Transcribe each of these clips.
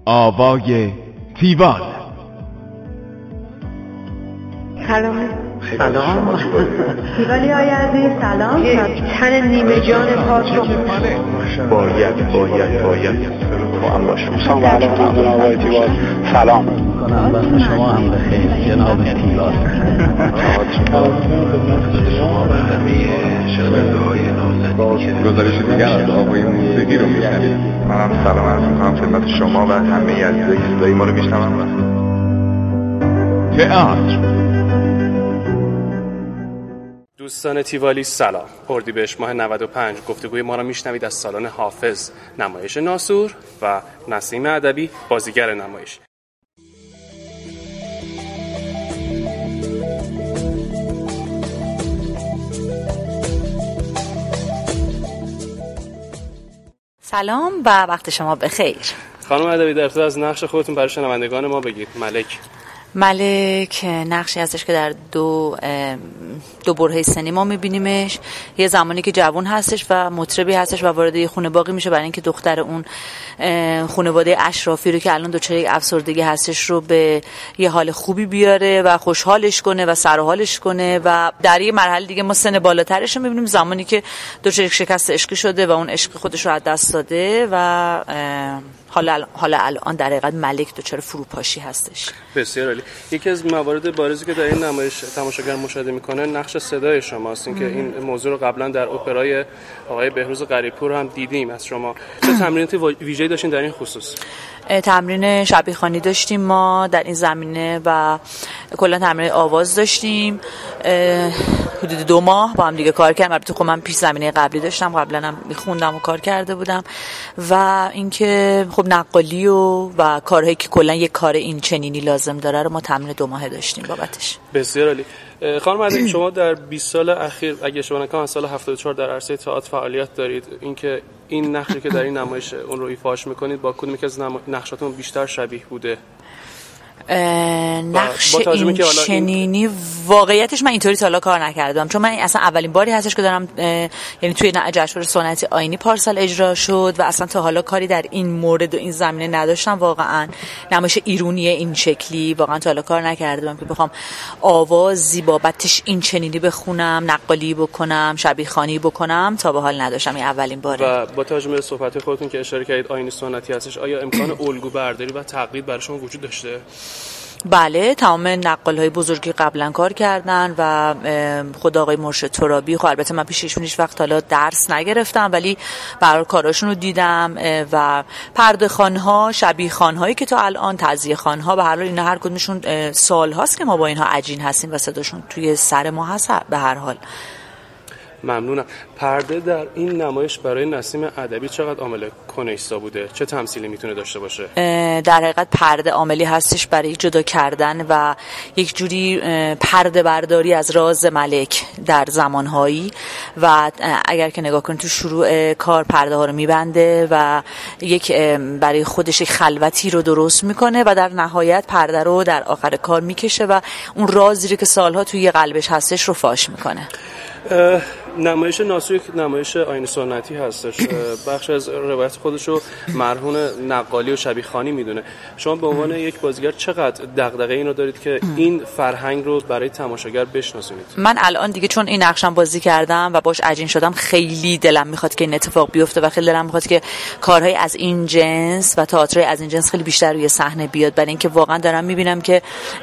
آوای تیوال. سلام. تیوالی های عزیز سلام. یک تن نیمه جان پاک رو باید با هم باشم. سلام علیکم جناب آقای تیوال. سلام کنم وقت شما هم بخیر جناب تیوال. شما و همه شنونده‌های نازنین که گزارش دیگر از آقای موسیقی رو میشنوید. منم سلام عرض می‌کنم خدمت شما و همه عزیزایی که صدای ما رو میشنون. تئاتر. دوستان تیوالی سلام. اردیبهشت ماه 95 گفتگوی ما را میشنوید از سالن حافظ، نمایش ناسور و نسیم ادبی بازیگر نمایش. سلام و وقت شما بخیر. خانم ادبی، در ارتباط از نقش خودتون برای شنوندگان ما بگید. ملک نقشی هستش که در دو برهه سنی ما میبینیمش. یه زمانی که جوان هستش و مطربی هستش و وارد یه خانواده میشه برای اینکه دختر اون خانواده اشرافی رو که الان دچار یک افسردگی هستش رو به یه حال خوبی بیاره و خوشحالش کنه و سر و حالش کنه. و در یه مرحله دیگه ما سن بالاترش رو میبینیم، زمانی که دچار یک شکست عشقی شده و اون عشق خودش رو از دست داده و حالا الان در حقیقت ملک دچار فروپاشی هستش. بسیار عالی. یکی از موارد بارزی که در این نمایش تماشاگر مشاهده میکنه نقش صدای شماست. این که این موضوع رو قبلا در اپرای آقای بهروز غریب‌پور هم دیدیم از شما. چه تمرینات ویژه‌ای داشتین در این خصوص؟ تمرین شبیه‌خوانی داشتیم ما در این زمینه و کلا تمرین آواز داشتیم. حدود 2 ماه با هم دیگه کار کردیم. البته خب من پیش زمینه قبلی داشتم، قبلا هم می‌خوندم و کار کرده بودم. و اینکه خب نقالی و کارهایی که کلا یک کار این چنینی لازم داره رو ما تمرین 2 ماهه داشتیم بابتش. بسیار عالی. خانم ادبی، شما در 20 سال اخیر اگه اشتباه نکنم از سال 74 در عرصه تئاتر فعالیت دارید. اینکه این نقشی که در این نمایش اون رو ایفاش میکنید با کدوم یک از نقشاتون بیشتر شبیه بوده؟ نقش این چنینی واقعیتش من اینطوری تا حالا کار نکردم، چون من اصلا اولین باری هستش که دارم، یعنی توی جشنواره سنتی آیینی پارسال اجرا شد و اصلا تا حالا کاری در این مورد و این زمینه نداشتم. واقعا نمایش ایرونی این شکلی واقعا تا حالا کار نکردم که بخوام آوازی بابتش این چنینی بخونم، نقالی بکنم، شبیه‌خوانی بکنم، تا به حال نداشتم. این اولین باره. و با توجه به صحبت خودتون که اشاره کردید آیین سنتی هستش، آیا امکان الگو برداری و تقلید برای شما وجود داشته؟ بله، تمام نقال‌های بزرگی قبلا کار کردن و خود آقای مرشد ترابی، خب البته من پیش ایشون هیچ وقت حالا درس نگرفتم ولی برای کاراشون رو دیدم و پرده خوان‌ها، شبیه خوان‌هایی که تا الان تعزیه خوان‌ها به هر حال اینا هر کدومشون سال هاست که ما با اینها عجین هستیم و صداشون توی سر ما هست به هر حال. ممنونم. پرده در این نمایش برای نسیم ادبی چقدر عامل کنش‌زا بوده؟ چه تمثیلی میتونه داشته باشه؟ در حقیقت پرده عاملی هستش برای جدا کردن و یک جوری پرده برداری از راز ملک در زمانهایی و اگر که نگاه کنید تو شروع کار پرده ها رو میبنده و یک برای خودش یک خلوتی رو درست میکنه و در نهایت پرده رو در آخر کار میکشه و اون رازی رو که سالها توی قلبش هستش رو فاش میکنه. نمایش ناسور یک نمایش آیین سنتی هستش. بخش از روایت خودشو مرهون نقالی و شبیه‌خوانی میدونه. شما به عنوان یک بازیگر چقدر دغدغه اینو دارید که این فرهنگ رو برای تماشاگر بشناسونید؟ من الان دیگه چون این نقشم بازی کردم و باش عجین شدم، خیلی دلم میخواد که این اتفاق بیفته و خیلی دلم میخواد که کارهای از این جنس و تئاترهای از این جنس خیلی بیشتر روی صحنه بیاد، برای اینکه واقعا دارم میبینم که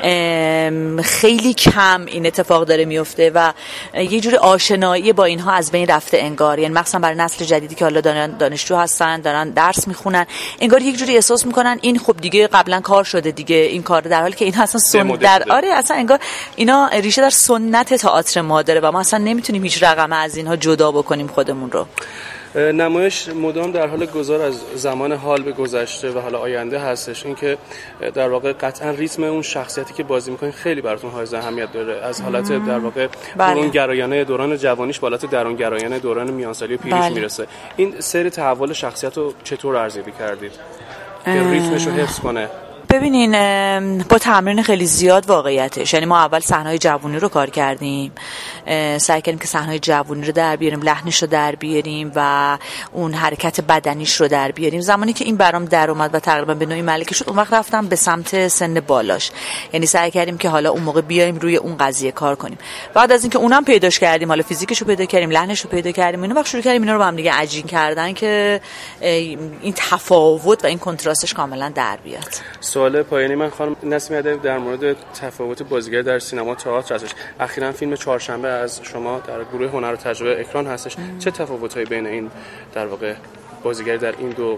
خیلی کم این اتفاق داره میفته و یه جوری آشنایی با اینها از بین رفته انگار. یعنی مثلا برای نسل جدیدی که حالا دانشجو هستن، دارن درس میخونن، انگار یک جوری احساس میکنن این خب دیگه قبلا کار شده دیگه این کار، در حالی که این اصلا سنت اصلا انگار اینا ریشه در سنت تئاتر ما داره و ما اصلا نمیتونیم هیچ رقمه از اینها جدا بکنیم خودمون رو. نمایش مدام در حال گذار از زمان حال به گذشته و حالا آینده هستش. این که در واقع قطعا ریتم اون شخصیتی که بازی میکنین خیلی براتون حائز اهمیت داره، از حالت در واقع برونگرایانه دوران جوانیش به حالت درونگرایانه دوران میانسالی و پیریش میرسه. این سیر تحول شخصیت رو چطور ارزیابی کردید که ریتمش رو حفظ کنه؟ ببینین با تمرین خیلی زیاد واقعیتش، یعنی ما اول صحنه‌های جوونی رو کار کردیم، سعی کردیم که صحنه‌های جوونی رو در بیاریم، لحنش رو در بیاریم و اون حرکت بدنیش رو در بیاریم. زمانی که این برام در اومد و تقریبا به نوعی ملکه شد، اون وقت رفتم به سمت سن بالاش، یعنی سعی کردیم که حالا اون موقع بیایم روی اون قضیه کار کنیم. بعد از اینکه اونم پیداش کردیم، حالا فیزیکش رو پیدا کردیم، لحنش رو پیدا کردیم، اینو وقت شروع کردیم اینا رو با هم دیگه عجین کردن که این تفاوت و این کنتراستش کاملا در بیاد. سوال پایانی من خانم نسیم ادبی در مورد تفاوت بازیگر در سینما تئاتر هستش. اخیراً فیلم چهارشنبه از شما در گروه هنر و تجربه اکران هستش. چه تفاوت‌هایی بین این در واقع بازیگر در این دو؟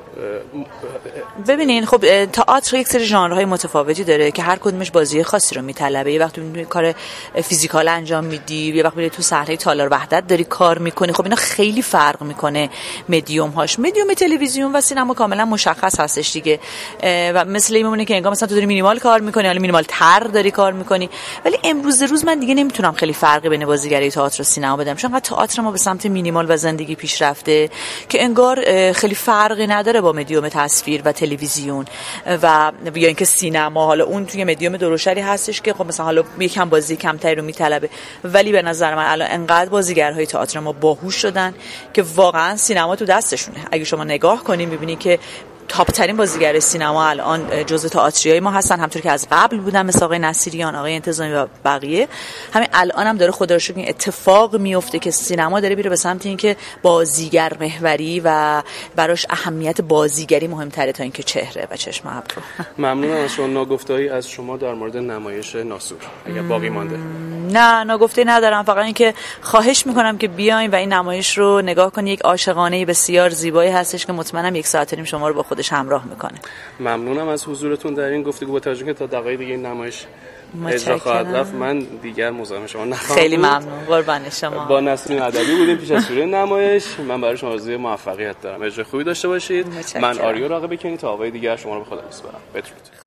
ببینین خب تئاتر یک سری ژانرهای متفاوتی داره که هر کدومش بازی خاصی رو میطلبه. یه وقت می‌بینی کار فیزیکال انجام میدی، یه وقت می‌بینی تو صحنه تالار وحدت داری کار میکنی. خب اینا خیلی فرق میکنه مدیوم هاش. مدیوم تلویزیون و سینما کاملا مشخص هستش دیگه و مثل این میمونه که انگار مثلا تو داری مینیمال کار میکنی، حالا مینیمال تر داری کار میکنی. ولی امروز روز من دیگه نمیتونم خیلی فرقی بین بازیگری تئاتر و سینما بدم، چون تئاتر ما به سمت مینیمال و زندگی پیش رفته که انگار خیلی فرقی نداره با مدیوم تصویر و تلویزیون و یا اینکه سینما. حالا اون توی مدیوم دروشری هستش که خب مثلا حالا یکم بازی کمتری رو میطلبه، ولی به نظر من الان انقدر بازیگرهای تئاتر ما باهوش شدن که واقعا سینما تو دستشونه. اگه شما نگاه کنین می‌بینی که تاپ ترین بازیگر سینما الان جزء تئاتریای ما هستن، همونطور که از قبل بودن، مثل آقای نصیریان، آقای انتظامی و بقیه. همین الان هم داره خدا رو شکر این اتفاق میفته که سینما داره میره به سمت اینکه بازیگر محوری و براش اهمیت بازیگری مهمتره تا اینکه چهره و چشم ابرو. ممنونم از شما. ناگفته‌ای از شما در مورد نمایش ناسور اگر باقی مانده؟ نه ناگفته ندارم، فقط اینکه خواهش میکنم که بیاین و این نمایش رو نگاه کنید. یک عاشقانه بسیار زیبایی هستش که مطمئنم 1 ساعت و نیم شما رو با خودش همراه میکنه. ممنونم از حضورتون در این گفتگو. با توجه که تا دقایق دیگه این نمایش اجرا خواهد رفت، من دیگر مزاحم شما نخواهم. خیلی ممنون، قربان شما. با نسرین ادبی بودیم پیش از شروع نمایش. من برای شما آرزوی موفقیت دارم. اجرای خوبی داشته باشید. من آریو راقبی کنید تا آقای دیگر شما رو به خدا بسپارم. بدرود.